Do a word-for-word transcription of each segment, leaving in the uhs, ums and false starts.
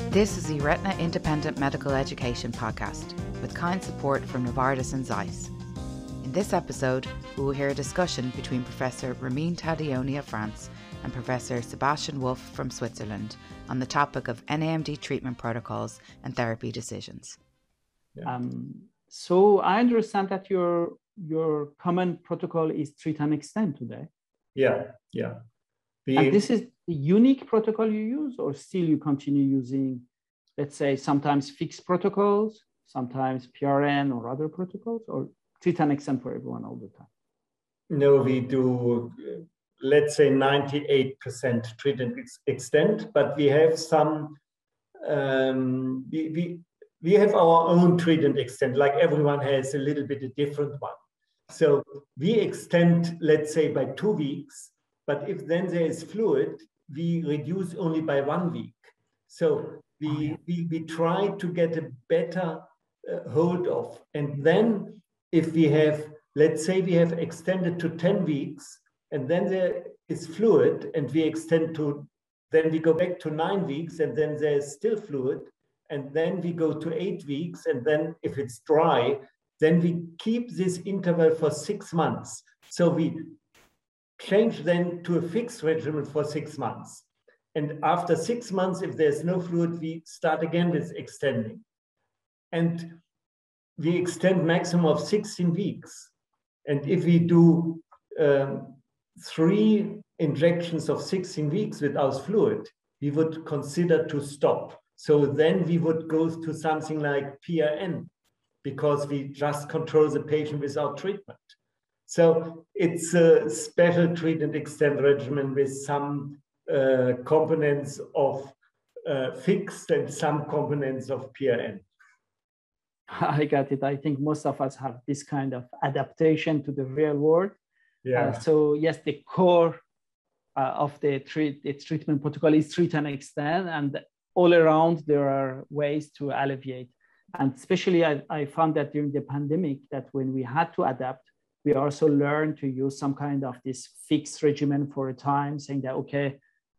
This is the Retina Independent Medical Education podcast with kind support from Novartis and Zeiss. In this episode, we will hear a discussion between Professor Ramin Tadioni of France and Professor Sebastian Wolf from Switzerland on the topic of N A M D treatment protocols and therapy decisions. Um, so I understand that your your common protocol is treat and extend today. Yeah, yeah. The, and this is the unique protocol you use, or still you continue using, let's say, sometimes fixed protocols, sometimes P R N or other protocols, or treat and extend for everyone all the time? No, we do, let's say ninety-eight percent treat and ex- extend, but we have some, um, we, we, we have our own treat and extend, like everyone has a little bit a different one. So we extend, let's say, by two weeks, but if then there is fluid, we reduce only by one week. So we, oh, yeah. we, we try to get a better uh, hold of. And then if we have, let's say we have extended to ten weeks, and then there is fluid, and we extend to, then we go back to nine weeks, and then there's still fluid, and then we go to eight weeks, and then if it's dry, then we keep this interval for six months. So we change then to a fixed regimen for six months. And after six months, if there's no fluid, we start again with extending. And we extend maximum of sixteen weeks. And if we do um, three injections of sixteen weeks without fluid, we would consider to stop. So then we would go to something like P R N, because we just control the patient without treatment. So it's a special treat and extend regimen with some uh, components of uh, fixed and some components of P R N. I got it. I think most of us have this kind of adaptation to the real world. Yeah. Uh, so yes, the core uh, of the, treat, the treatment protocol is treat and extend, and all around there are ways to alleviate. And especially I, I found that during the pandemic, that when we had to adapt, we also learned to use some kind of this fixed regimen for a time, saying that, okay,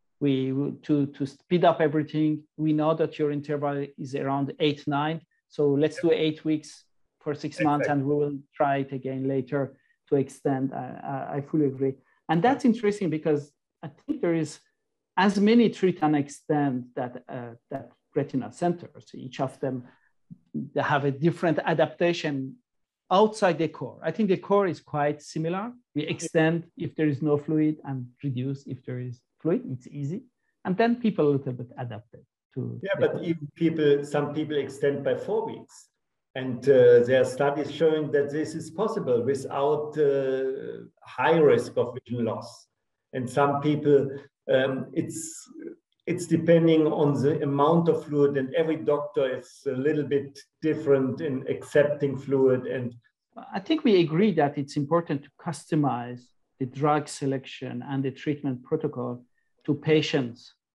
we to, to speed up everything, we know that your interval is around eight, nine. So let's do eight weeks for six exactly. months, and we will try it again later to extend. I, I fully agree. And that's interesting because I think there is as many treat and extend that, uh, that retina centers, each of them, they have a different adaptation outside the core. I think the core is quite similar. We extend if there is no fluid and reduce if there is fluid. It's easy. And then people a little bit adapted to. Yeah, but core. Even people, some people extend by four weeks. And uh, there are studies showing that this is possible without uh, high risk of vision loss. And some people, um, it's, It's depending on the amount of fluid, and every doctor is a little bit different in accepting fluid. And I think we agree that it's important to customize the drug selection and the treatment protocol to patients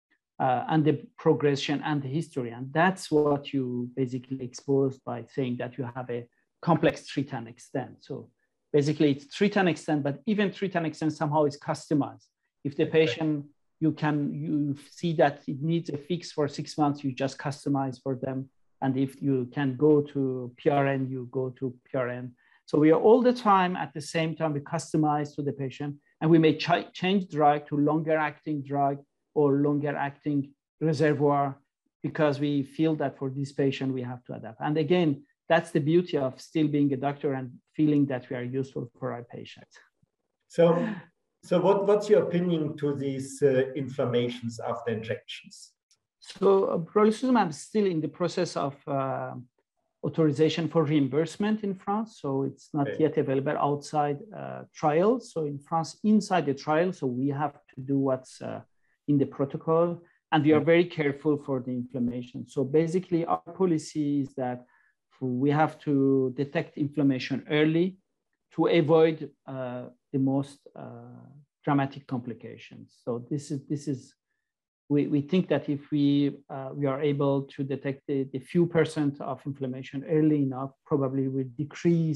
uh, and the progression and the history. And that's what you basically exposed by saying that you have a complex treat and extend. So basically it's treat and extend, but even treat and extend somehow is customized. If the patient you can you see that it needs a fix for six months, you just customize for them. And if you can go to P R N, you go to P R N. So we are all the time at the same time, we customize to the patient, and we may ch- change drug to longer acting drug or longer acting reservoir, because we feel that for this patient, we have to adapt. And again, that's the beauty of still being a doctor and feeling that we are useful for our patients. So So what, what's your opinion to these uh, inflammations after injections? So uh, brolucizumab is still in the process of uh, authorization for reimbursement in France. So it's not okay. yet available outside uh, trials. So in France, inside the trial, so we have to do what's uh, in the protocol, and we are very careful for the inflammation. So basically our policy is that we have to detect inflammation early to avoid uh, the most uh, dramatic complications. So this is, this is we, we think that if we, uh, we are able to detect the, the few percent of inflammation early enough, probably will decrease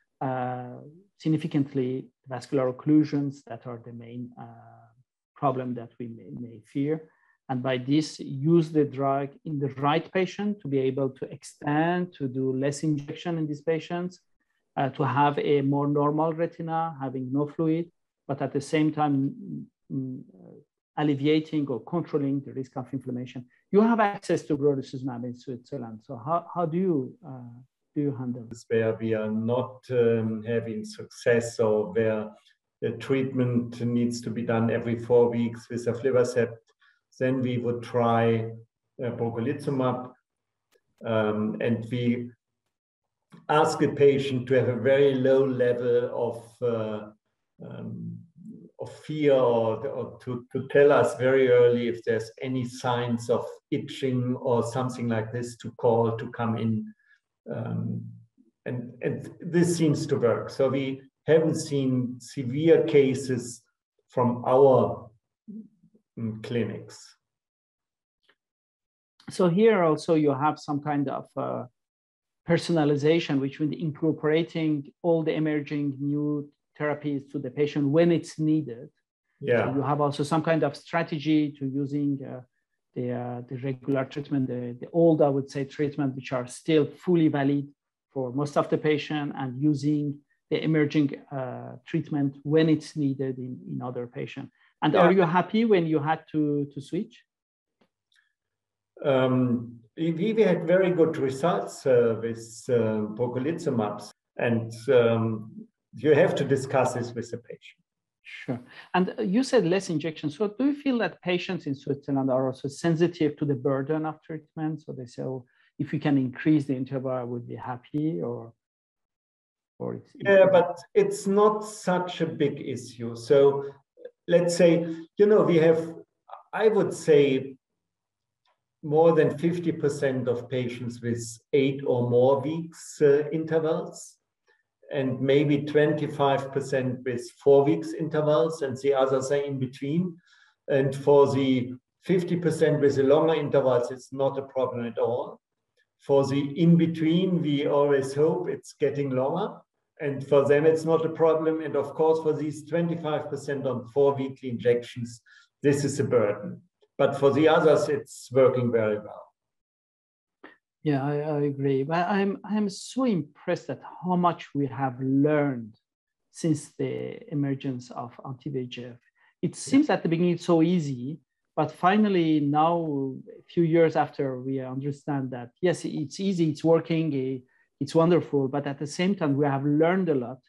uh, significantly vascular occlusions that are the main uh, problem that we may, may fear. and by this, use the drug in the right patient to be able to extend, to do less injection in these patients, uh, to have a more normal retina, having no fluid, but at the same time, mm, alleviating or controlling the risk of inflammation. You have access to brolucizumab in Switzerland. So how, how do you uh, do you handle this? Where we are not um, having success, or where the treatment needs to be done every four weeks with aflibercept, then we would try uh, brolucizumab, um, and we ask a patient to have a very low level of uh, um, of fear, or, or to, to tell us very early if there's any signs of itching or something like this, to call, to come in. Um, and, and this seems to work. So we haven't seen severe cases from our um, clinics. So here also you have some kind of uh, personalization, which means incorporating all the emerging new therapies to the patient when it's needed. Yeah. So you have also some kind of strategy to using uh, the, uh, the regular treatment, the, the old, I would say, treatment, which are still fully valid for most of the patient, and using the emerging uh, treatment when it's needed in, in other patients. And yeah. Are you happy when you had to, to switch? Um, we, we had very good results uh, with uh, brolucizumab, and um, you have to discuss this with the patient. Sure. And you said less injections. So do you feel that patients in Switzerland are also sensitive to the burden of treatment? So they say, oh, if we can increase the interval, I would be happy, or, or it's... Yeah, but it's not such a big issue. So let's say, you know, we have, I would say, more than fifty percent of patients with eight or more weeks uh, intervals, and maybe twenty-five percent with four weeks intervals, and the others are in between. And for the fifty percent with the longer intervals, it's not a problem at all. For the in between, we always hope it's getting longer, and for them, it's not a problem. And of course, for these twenty-five percent on four weekly injections, this is a burden. But for the others, it's working very well. Yeah, I, I agree. But I'm, I'm so impressed at how much we have learned since the emergence of anti-V E G F. It seems yeah. at the beginning it's so easy, but finally now, a few years after, we understand that, yes, it's easy, it's working, it's wonderful, but at the same time, we have learned a lot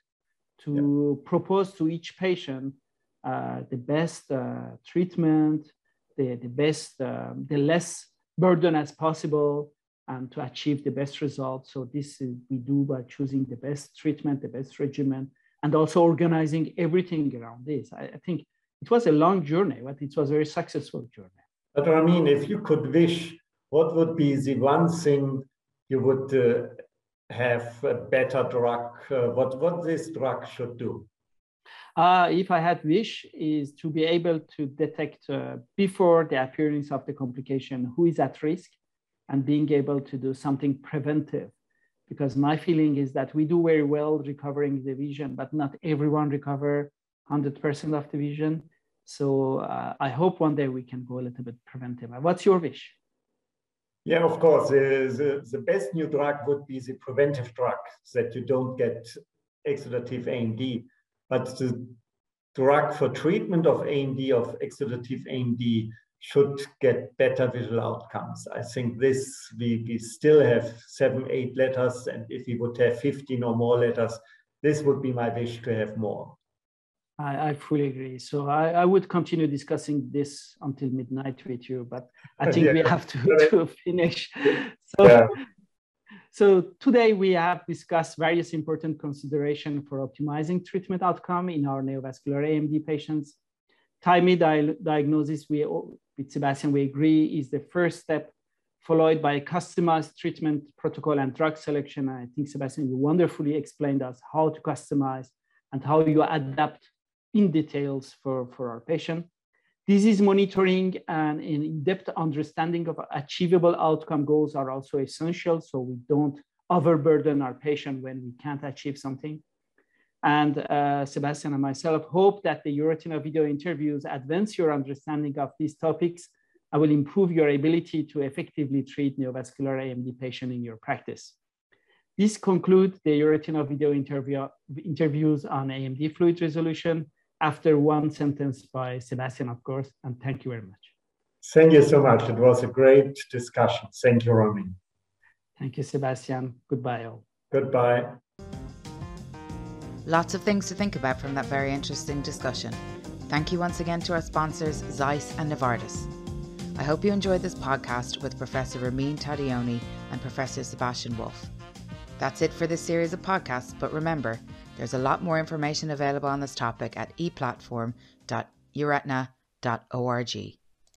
to yeah. propose to each patient uh, the best uh, treatment, the, the best, uh, the less burden as possible, and to achieve the best results. So this is, we do by choosing the best treatment, the best regimen, and also organizing everything around this. I, I think it was a long journey, but it was a very successful journey. But I mean, if you could wish, what would be the one thing you would uh, have a better drug? Uh, what, what this drug should do? Uh, if I had wish, is to be able to detect uh, before the appearance of the complication who is at risk, and being able to do something preventive. Because my feeling is that we do very well recovering the vision, but not everyone recover one hundred percent of the vision. So uh, I hope one day we can go a little bit preventive. What's your wish? Yeah, of course. The, the, the best new drug would be the preventive drug, so that you don't get exudative A M D. But the drug for treatment of A M D, of exudative A M D, should get better visual outcomes. I think this, we, we still have seven, eight letters, and if we would have fifteen or more letters, this would be my wish to have more. I, I fully agree. So I, I would continue discussing this until midnight with you, but I think yeah. we have to, to finish. So, yeah. So today we have discussed various important considerations for optimizing treatment outcome in our neovascular A M D patients. Timely di diagnosis, we, with Sebastian, we agree, is the first step, followed by a customized treatment protocol and drug selection. I think, Sebastian, you wonderfully explained us how to customize and how you adapt in details for, for our patient. Disease monitoring and an in-depth understanding of achievable outcome goals are also essential, so we don't overburden our patient when we can't achieve something. And uh, Sebastian and myself hope that the EURETINA video interviews advance your understanding of these topics and will improve your ability to effectively treat neovascular A M D patients in your practice. This concludes the EURETINA video interview, interviews on A M D fluid resolution after one sentence by Sebastian, of course, and thank you very much. Thank you so much. It was a great discussion. Thank you, Ramin. Thank you, Sebastian. Goodbye, all. Goodbye. Lots of things to think about from that very interesting discussion. Thank you once again to our sponsors, Zeiss and Novartis. I hope you enjoyed this podcast with Professor Ramin Tadioni and Professor Sebastian Wolf. That's it for this series of podcasts, but remember, there's a lot more information available on this topic at e platform dot euretina dot org.